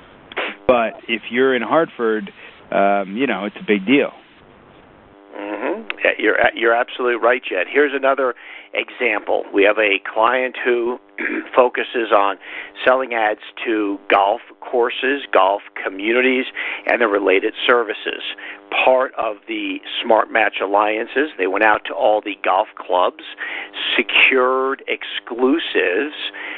but if you're in Hartford, um, you know, it's a big deal. Mm-hmm. Yeah, you're you're absolutely right, Jed. Here's another example. We have a client who focuses on selling ads to golf courses, golf communities, and the related services. Part of the Smart Match alliances, they went out to all the golf clubs, secured exclusives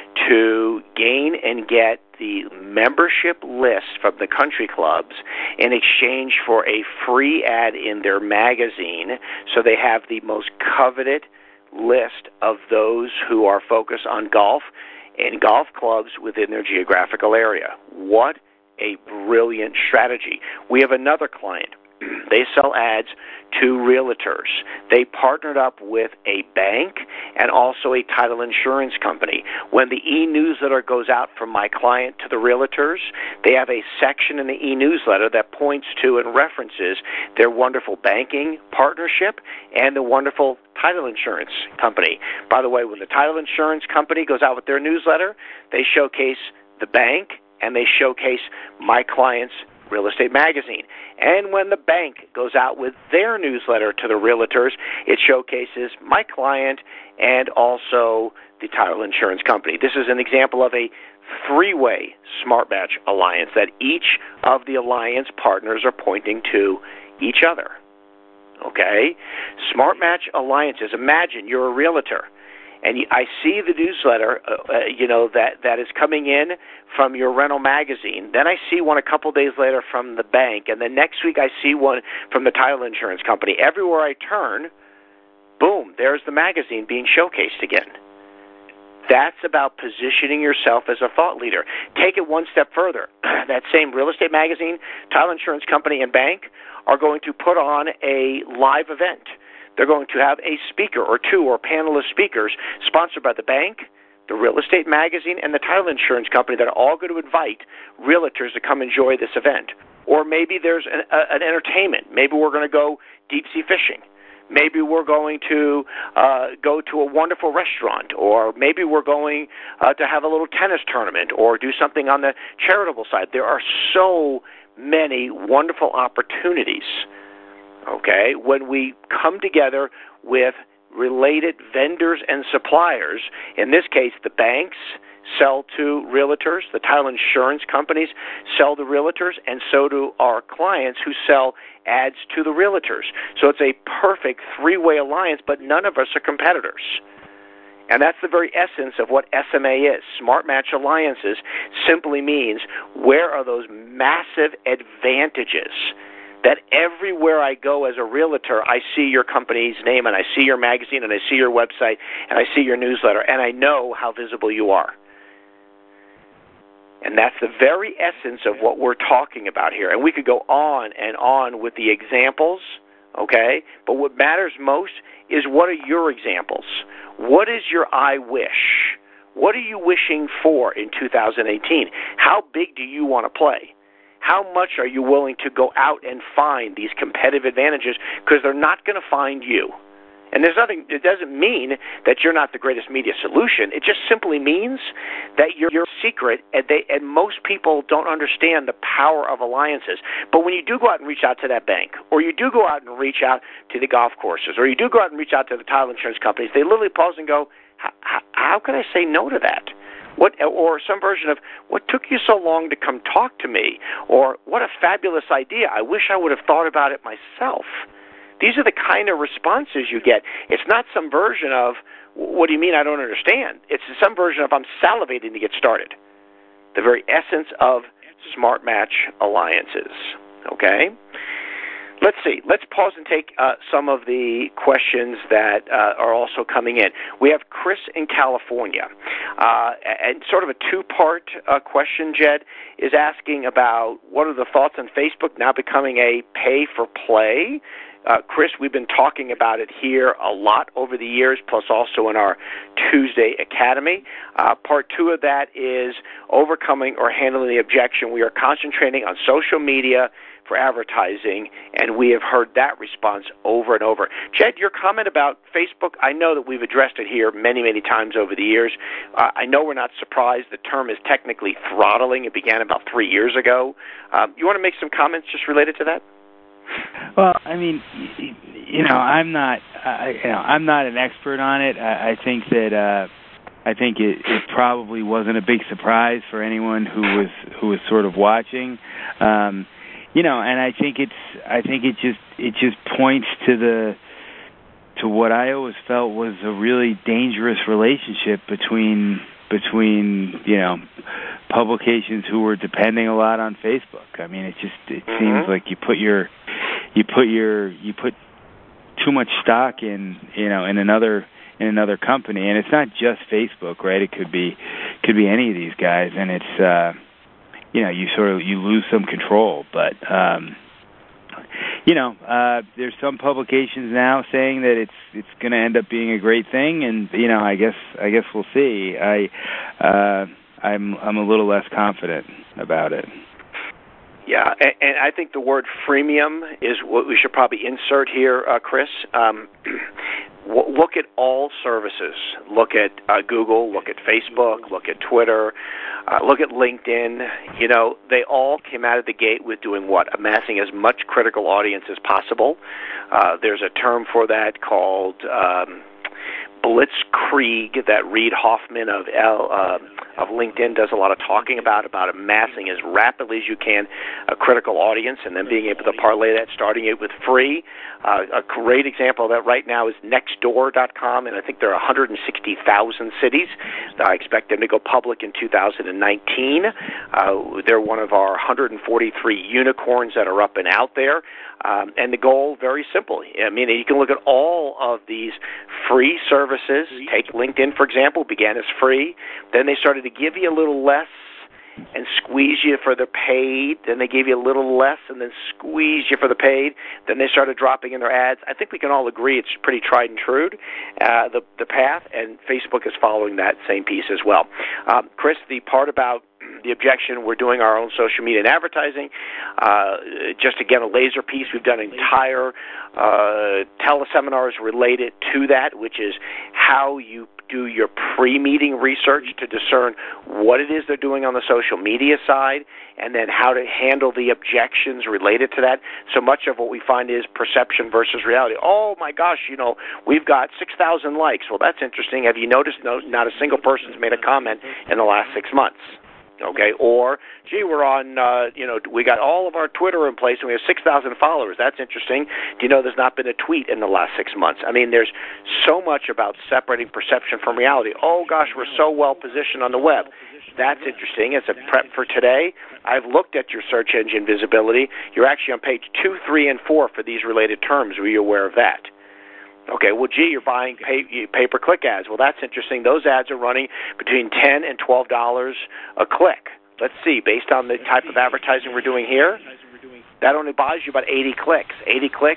to gain and get the membership list from the country clubs in exchange for a free ad in their magazine, so they have the most coveted list of those who are focused on golf and golf clubs within their geographical area. What a brilliant strategy. We have another client. They sell ads to realtors. They partnered up with a bank and also a title insurance company. When the e-newsletter goes out from my client to the realtors, they have a section in the e-newsletter that points to and references their wonderful banking partnership and the wonderful title insurance company. By the way, when the title insurance company goes out with their newsletter, they showcase the bank and they showcase my client's Real Estate Magazine. And when the bank goes out with their newsletter to the realtors, it showcases my client and also the title insurance company. This is an example of a three-way Smart Match alliance that each of the alliance partners are pointing to each other. Okay? Smart Match alliances. Imagine you're a realtor, and I see the newsletter, uh, you know, that, that is coming in from your rental magazine. Then I see one a couple days later from the bank, and then next week I see one from the title insurance company. Everywhere I turn, boom, there's the magazine being showcased again. That's about positioning yourself as a thought leader. Take it one step further. That same real estate magazine, title insurance company, and bank are going to put on a live event. They're going to have a speaker or two or panel of speakers sponsored by the bank, the real estate magazine, and the title insurance company that are all going to invite realtors to come enjoy this event. Or maybe there's an, a, an entertainment. Maybe we're going to go deep-sea fishing. Maybe we're going to uh, go to a wonderful restaurant, or maybe we're going uh, to have a little tennis tournament or do something on the charitable side. There are so many wonderful opportunities, okay, when we come together with related vendors and suppliers. In this case, the banks sell to realtors, the title insurance companies sell to realtors, and so do our clients who sell ads to the realtors. So it's a perfect three-way alliance, but none of us are competitors. And that's the very essence of what S M A is. Smart Match Alliances simply means where are those massive advantages that everywhere I go as a realtor, I see your company's name, and I see your magazine, and I see your website, and I see your newsletter, and I know how visible you are. And that's the very essence of what we're talking about here. And we could go on and on with the examples, okay? But what matters most is what are your examples? What is your I wish? What are you wishing for in two thousand eighteen? How big do you want to play? How much are you willing to go out and find these competitive advantages? Because they're not going to find you. And there's nothing, it doesn't mean that you're not the greatest media solution. It just simply means that you're, you're secret, and, they, and most people don't understand the power of alliances. But when you do go out and reach out to that bank, or you do go out and reach out to the golf courses, or you do go out and reach out to the title insurance companies, they literally pause and go, how can I say no to that? What, or some version of, what took you so long to come talk to me? Or what a fabulous idea. I wish I would have thought about it myself. These are the kind of responses you get. It's not some version of, what do you mean I don't understand? It's some version of, I'm salivating to get started. The very essence of Smart Match alliances. Okay? Let's see. Let's pause and take uh, some of the questions that uh, are also coming in. We have Chris in California. Uh, and sort of a two-part uh, question, Jed, is asking about what are the thoughts on Facebook now becoming a pay-for-play. Uh, Chris, we've been talking about it here a lot over the years, plus also in our Tuesday Academy. Uh, part two of that is overcoming or handling the objection. We are concentrating on social media for advertising, and we have heard that response over and over. Jed, your comment about Facebook, I know that we've addressed it here many, many times over the years. Uh, I know we're not surprised. The term is technically throttling. It began about three years ago. Uh, you want to make some comments just related to that? Well, I mean, you know, I'm not, uh, you know, I'm not an expert on it. I, I think that, uh, I think it, it probably wasn't a big surprise for anyone who was who was sort of watching, um, you know. And I think it's, I think it just it just points to the to what I always felt was a really dangerous relationship between between you know publications who were depending a lot on Facebook. I mean, it just it mm-hmm. seems like you put your you put your you put too much stock in you know in another in another company, and it's not just Facebook, right? It could be could be any of these guys, and it's uh, you know you sort of you lose some control. But um, you know, uh, there's some publications now saying that it's it's going to end up being a great thing, and you know, I guess I guess we'll see. I uh, I'm I'm a little less confident about it. Yeah, and, and I think the word freemium is what we should probably insert here, uh, Chris. Um, look at all services. Look at uh, Google, look at Facebook, look at Twitter, uh, look at LinkedIn. You know, they all came out of the gate with doing what? Amassing as much critical audience as possible. Uh, there's a term for that called um, blitzkrieg that Reid Hoffman of L, uh, of LinkedIn does a lot of talking about, about amassing as rapidly as you can a critical audience and then being able to parlay that, starting it with free. Uh, a great example of that right now is Nextdoor dot com, and I think there are one hundred sixty thousand cities. I expect them to go public in two thousand nineteen. Uh, they're one of our one hundred forty-three unicorns that are up and out there. Um, and the goal, very simple. I mean, you can look at all of these free services. Take LinkedIn, for example, began as free. Then they started to give you a little less and squeeze you for the paid. Then they gave you a little less and then squeeze you for the paid. Then they started dropping in their ads. I think we can all agree it's pretty tried and true, uh, the, the path, and Facebook is following that same piece as well. Um, Chris, the part about the objection, we're doing our own social media and advertising. Uh, just again, a laser piece. We've done entire uh, teleseminars related to that, which is how you do your pre-meeting research to discern what it is they're doing on the social media side, and then how to handle the objections related to that. So much of what we find is perception versus reality. Oh, my gosh, you know, we've got six thousand likes. Well, that's interesting. Have you noticed no, not a single person's made a comment in the last six months? Okay, or, gee, we're on, uh, you know, we got all of our Twitter in place and we have six thousand followers. That's interesting. Do you know there's not been a tweet in the last six months? I mean, there's so much about separating perception from reality. Oh, gosh, we're so well positioned on the web. That's interesting. As a prep for today, I've looked at your search engine visibility. You're actually on page two, three, and four for these related terms. Were you aware of that? Okay, well, gee, you're buying pay, pay-per-click ads. Well, that's interesting. Those ads are running between ten dollars and twelve dollars a click. Let's see, based on the type of advertising we're doing here, that only buys you about eighty clicks. eighty clicks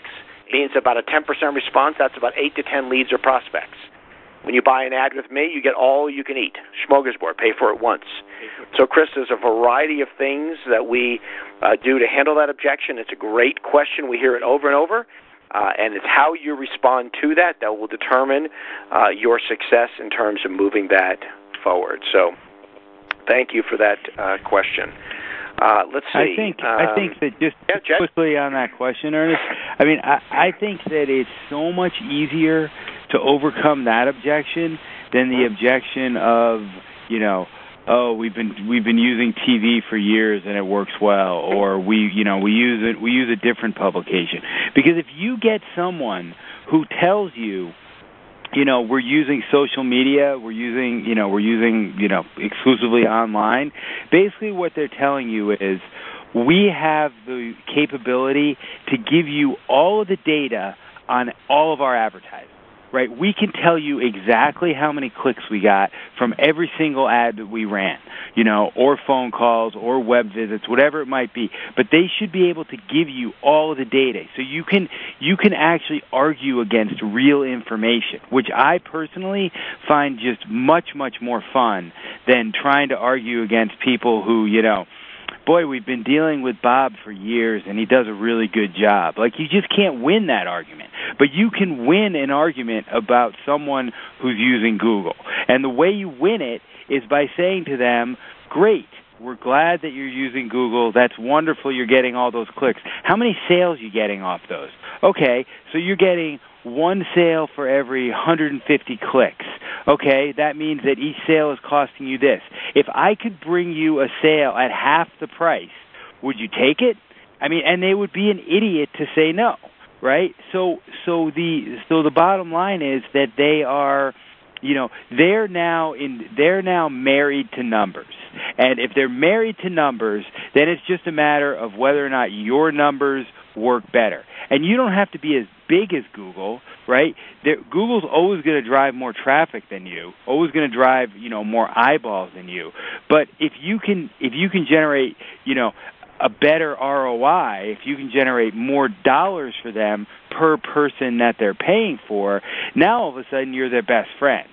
means about a ten percent response. That's about eight to ten leads or prospects. When you buy an ad with me, you get all you can eat. Smorgasbord, pay for it once. So, Chris, there's a variety of things that we uh, do to handle that objection. It's a great question. We hear it over and over, uh, and it's how you respond to that that will determine uh, your success in terms of moving that forward. So, thank you for that uh, question. Uh, let's see. I think um, I think that just yeah, Jed? quickly on that question, Ernest. I mean, I, I think that it's so much easier to overcome that objection than the objection of, you know, oh, we've been we've been using T V for years and it works well, or we you know we use it we use a different publication. Because if you get someone who tells you, you know, we're using social media, we're using, you know, we're using, you know, exclusively online, basically what they're telling you is we have the capability to give you all of the data on all of our advertising. Right, we can tell you exactly how many clicks we got from every single ad that we ran, you know, or phone calls or web visits, whatever it might be. But they should be able to give you all of the data, so you can you can actually argue against real information, which I personally find just much much more fun than trying to argue against people who, you know, boy, we've been dealing with Bob for years, and he does a really good job. Like, you just can't win that argument. But you can win an argument about someone who's using Google. And the way you win it is by saying to them, great, we're glad that you're using Google. That's wonderful you're getting all those clicks. How many sales are you getting off those? Okay, so you're getting one sale for every one hundred fifty clicks. Okay, that means that each sale is costing you this. If I could bring you a sale at half the price, would you take it? I mean, and they would be an idiot to say no, right? So, so the so the bottom line is that they are, you know, they're now in they're now married to numbers. And if they're married to numbers, then it's just a matter of whether or not your numbers work better. And you don't have to be as big as Google, right? They're, Google's always going to drive more traffic than you, always going to drive, you know, more eyeballs than you. But if you can, if you can generate, you know, a better R O I, if you can generate more dollars for them per person that they're paying for, now all of a sudden you're their best friend.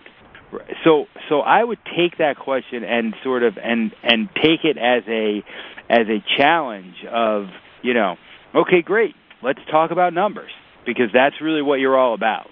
So, so I would take that question and sort of and and take it as a as a challenge of, you know, okay, great, let's talk about numbers, because that's really what you're all about.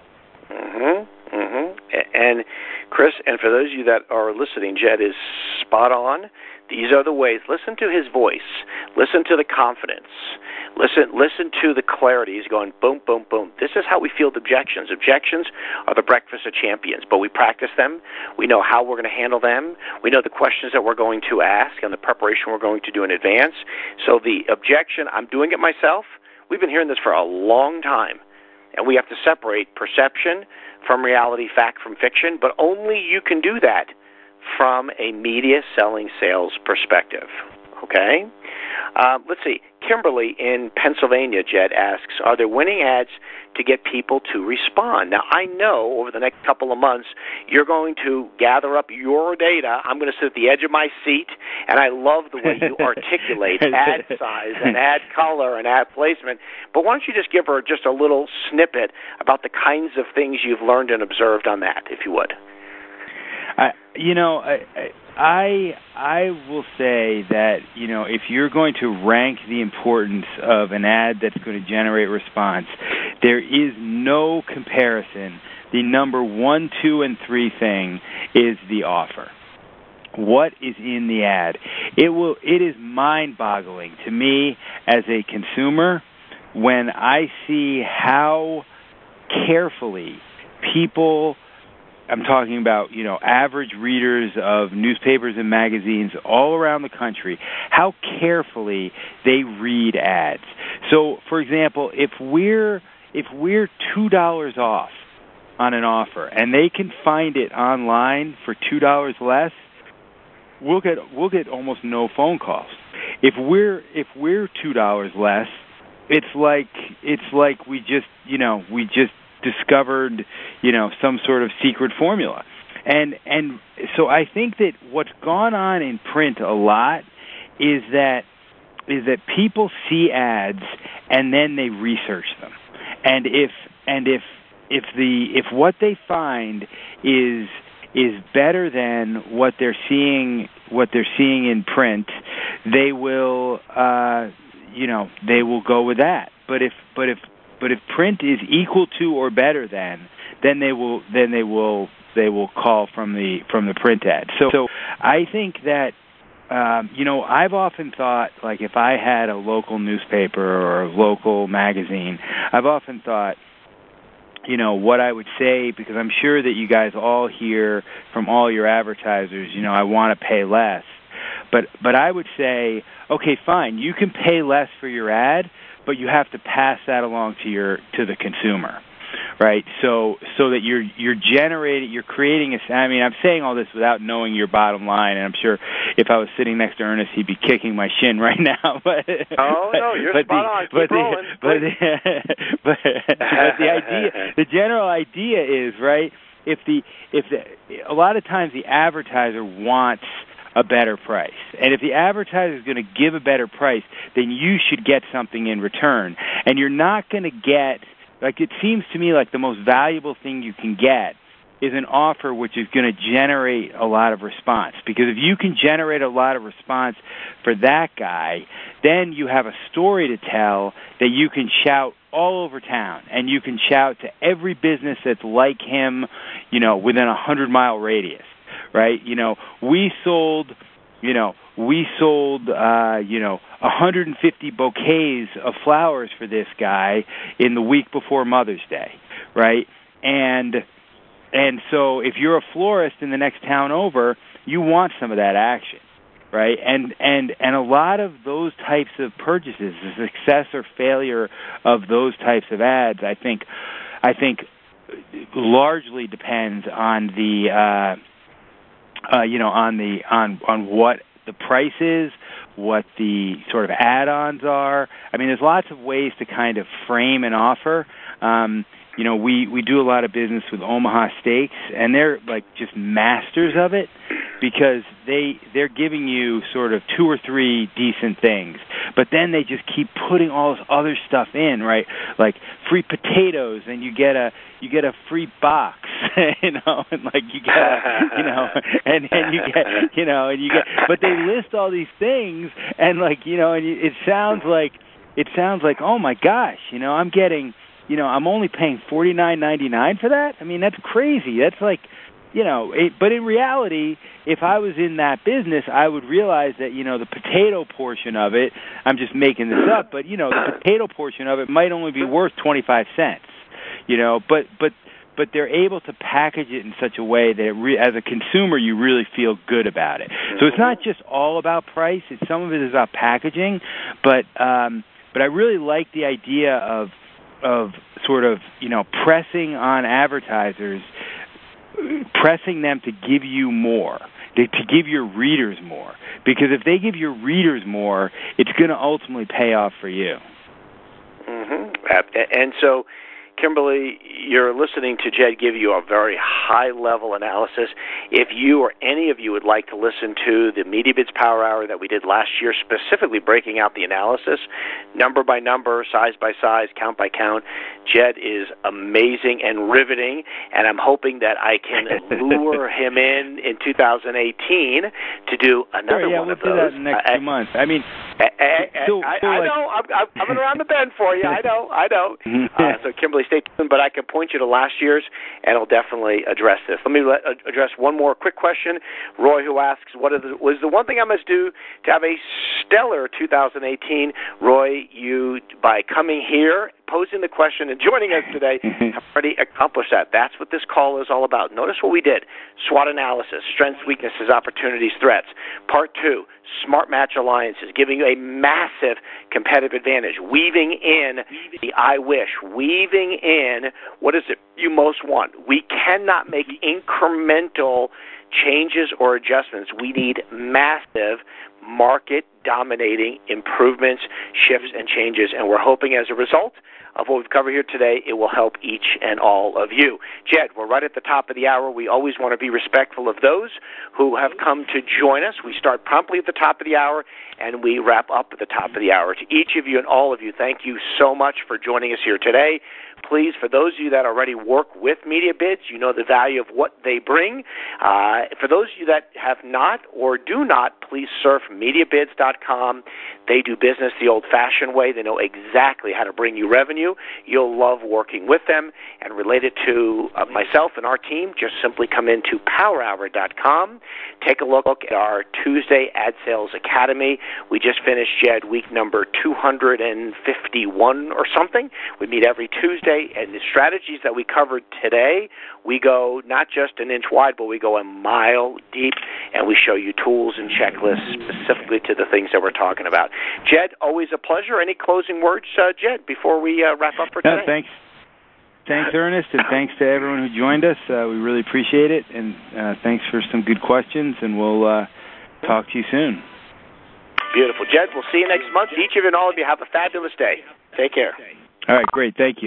Mm-hmm. Mm-hmm. And Chris, and for those of you that are listening, Jed is spot on. These are the ways. Listen to his voice. Listen to the confidence. Listen listen to the clarity. He's going boom, boom, boom. This is how we field objections. Objections are the breakfast of champions, but we practice them. We know how we're going to handle them. We know the questions that we're going to ask and the preparation we're going to do in advance. So the objection, I'm doing it myself. We've been hearing this for a long time, and we have to separate perception from reality, fact from fiction, but only you can do that from a media selling sales perspective, okay? Uh, let's see. Kimberly in Pennsylvania, Jed, asks, are there winning ads to get people to respond? Now, I know over the next couple of months you're going to gather up your data. I'm going to sit at the edge of my seat, and I love the way you articulate ad size and ad color and ad placement. But why don't you just give her just a little snippet about the kinds of things you've learned and observed on that, if you would? I, you know, I, I I will say that, you know, if you're going to rank the importance of an ad that's going to generate response, there is no comparison. The number one, two, and three thing is the offer. What is in the ad? It will. It is mind-boggling to me as a consumer when I see how carefully people, I'm talking about, you know, average readers of newspapers and magazines all around the country, how carefully they read ads. So, for example, if we're if we're two dollars off on an offer and they can find it online for two dollars less, we'll get we'll get almost no phone calls. If we're if we're two dollars less, it's like it's like we just you know we just discovered, you know, some sort of secret formula. And and so I think that what's gone on in print a lot is that is that people see ads and then they research them. and if and if if the if what they find is is better than what they're seeing what they're seeing in print, they will uh, you know they will go with that. But if but if but if print is equal to or better than, then they will then they will they will call from the from the print ad. So so I think that. Um, you know, I've often thought, like, if I had a local newspaper or a local magazine, I've often thought, you know, what I would say, because I'm sure that you guys all hear from all your advertisers, you know, I want to pay less. But but I would say, okay, fine, you can pay less for your ad, but you have to pass that along to your to the consumer. Right, so so that you're you're generating, you're creating a. I mean, I'm saying all this without knowing your bottom line, and I'm sure if I was sitting next to Ernest, he'd be kicking my shin right now. But oh no, you're but spot the, on. Keep but rolling. The, but, the, but but the idea, the general idea is right. If the if the a lot of times the advertiser wants a better price, and if the advertiser is going to give a better price, then you should get something in return, and you're not going to get. Like, it seems to me like the most valuable thing you can get is an offer which is going to generate a lot of response. Because if you can generate a lot of response for that guy, then you have a story to tell that you can shout all over town, and you can shout to every business that's like him, you know, within a hundred-mile radius, right? You know, we sold... You know, we sold, uh, you know, one hundred fifty bouquets of flowers for this guy in the week before Mother's Day, right? And and so if you're a florist in the next town over, you want some of that action, right? And and and a lot of those types of purchases, the success or failure of those types of ads, I think, I think, largely depends on the. Uh, Uh, you know, on the on on what the price is, what the sort of add-ons are. I mean, there's lots of ways to kind of frame an offer. Um, you know, we, we do a lot of business with Omaha Steaks, and they're like just masters of it because they they're giving you sort of two or three decent things, but then they just keep putting all this other stuff in, right? Like free potatoes, and you get a you get a free box, you know, and like you get a, you know, and and you get you know, and you get, but they list all these things, and like you know, and it sounds like it sounds like oh my gosh, you know, I'm getting. You know, I'm only paying forty-nine ninety-nine for that. I mean, that's crazy. That's like, you know, it, but in reality, if I was in that business, I would realize that, you know, the potato portion of it, I'm just making this up, but, you know, the potato portion of it might only be worth twenty-five cents, you know, but, but, but they're able to package it in such a way that it re- as a consumer, you really feel good about it. So it's not just all about price. It's, some of it is about packaging, but, um, but I really like the idea of, of sort of, you know, pressing on advertisers, pressing them to give you more, to, to give your readers more. Because if they give your readers more, it's going to ultimately pay off for you. Mm-hmm. And so, Kimberly, you're listening to Jed give you a very high-level analysis. If you or any of you would like to listen to the MediaBids Power Hour that we did last year, specifically breaking out the analysis, number by number, size by size, count by count, Jed is amazing and riveting, and I'm hoping that I can lure him in in two thousand eighteen to do another sure, yeah, one we'll of those. do that in the next I, two months. I mean, I, I, so, I, so I like, know. I'm, I'm coming around the bend for you. I know. I know. Uh, so, Kimberly, stay tuned, but I can point you to last year's, and it'll definitely address this. Let me let, uh, address one more quick question. Roy, who asks, what is the, was the one thing I must do to have a stellar two thousand eighteen? Roy, you, by coming here, posing the question, and joining us today, have already accomplished that. That's what this call is all about. Notice what we did. SWOT analysis, strengths, weaknesses, opportunities, threats. Part two, smart match alliances, giving you a massive competitive advantage, weaving in the I wish, weaving in what is it you most want. We cannot make incremental changes or adjustments. We need massive market dominating improvements, shifts, and changes. And we're hoping as a result of what we've covered here today, it will help each and all of you. Jed, we're right at the top of the hour. We always want to be respectful of those who have come to join us. We start promptly at the top of the hour, and we wrap up at the top of the hour. To each of you and all of you, thank you so much for joining us here today. Please, for those of you that already work with MediaBids, you know the value of what they bring. Uh, for those of you that have not or do not, please surf MediaBids dot com. They do business the old-fashioned way. They know exactly how to bring you revenue. You'll love working with them. And related to uh, myself and our team, just simply come into Power Hour dot com. Take a look at our Tuesday Ad Sales Academy. We just finished, Jed, week number two hundred fifty-one or something. We meet every Tuesday, and the strategies that we covered today, we go not just an inch wide, but we go a mile deep, and we show you tools and checklists specifically to the things that we're talking about. Jed, always a pleasure. Any closing words, uh, Jed, before we uh, wrap up for today? No, thanks. Thanks, Ernest, and thanks to everyone who joined us. Uh, we really appreciate it, and uh, thanks for some good questions, and we'll uh, talk to you soon. Beautiful. Jed, we'll see you next month. Each of you and all of you have a fabulous day. Take care. All right, great. Thank you.